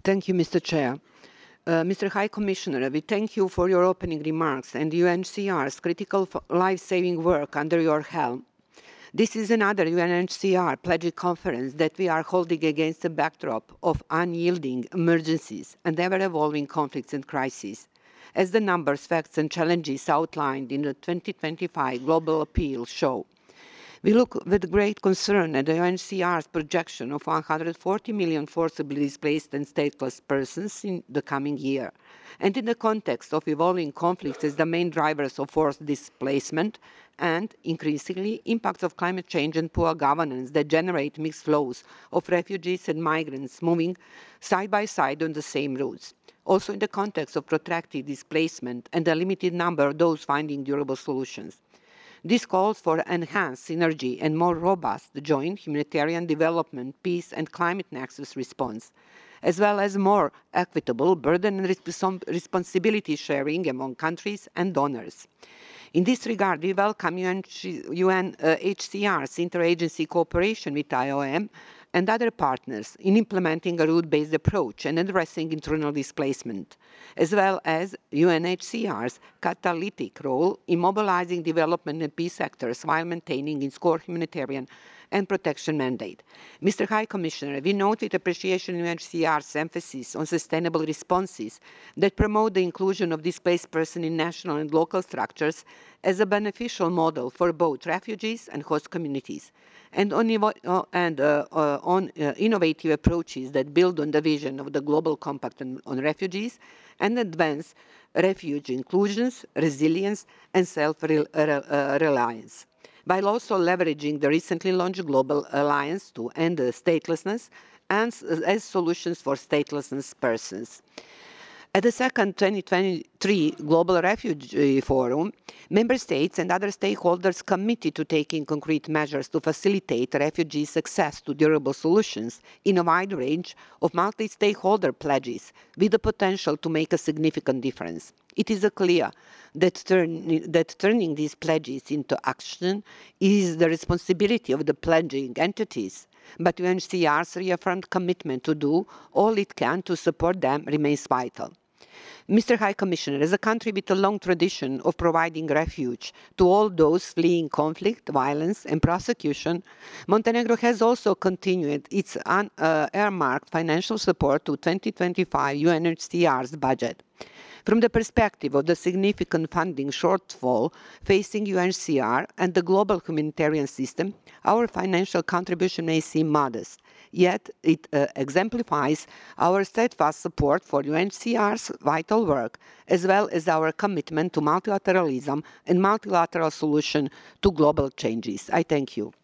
Thank you, Mr. Chair. Mr. High Commissioner, we thank you for your opening remarks and UNHCR's critical life-saving work under your helm. This is another UNHCR pledging conference that we are holding against a backdrop of unyielding emergencies and ever-evolving conflicts and crises. As the numbers, facts and challenges outlined in the 2025 Global Appeal show, we look with great concern at the UNHCR's projection of 140 million forcibly displaced and stateless persons in the coming year. And in the context of evolving conflicts as the main drivers of forced displacement and, increasingly, impacts of climate change and poor governance that generate mixed flows of refugees and migrants moving side by side on the same routes. Also in the context of protracted displacement and a limited number of those finding durable solutions. This calls for enhanced synergy and more robust joint humanitarian development, peace and climate nexus response, as well as more equitable burden and responsibility sharing among countries and donors. In this regard, we welcome UNHCR's interagency cooperation with IOM and other partners in implementing a route-based approach and addressing internal displacement, as well as UNHCR's catalytic role in mobilizing development and peace sectors while maintaining its core humanitarian and protection mandate. Mr. High Commissioner, we note with appreciation UNHCR's emphasis on sustainable responses that promote the inclusion of displaced persons in national and local structures as a beneficial model for both refugees and host communities, and on innovative approaches that build on the vision of the Global Compact on Refugees and advance refugee inclusions, resilience, and self-reliance, while also leveraging the recently launched Global Alliance to End Statelessness and as solutions for statelessness persons. At the second 2023 Global Refugee Forum, member states and other stakeholders committed to taking concrete measures to facilitate refugees' access to durable solutions in a wide range of multi-stakeholder pledges with the potential to make a significant difference. It is clear that turning these pledges into action is the responsibility of the pledging entities, but UNHCR's reaffirmed commitment to do all it can to support them remains vital. Mr. High Commissioner, as a country with a long tradition of providing refuge to all those fleeing conflict, violence, and prosecution, Montenegro has also continued its earmarked financial support to 2025 UNHCR's budget. From the perspective of the significant funding shortfall facing UNHCR and the global humanitarian system, our financial contribution may seem modest, yet it exemplifies our steadfast support for UNHCR's vital work, as well as our commitment to multilateralism and multilateral solution to global changes. I thank you.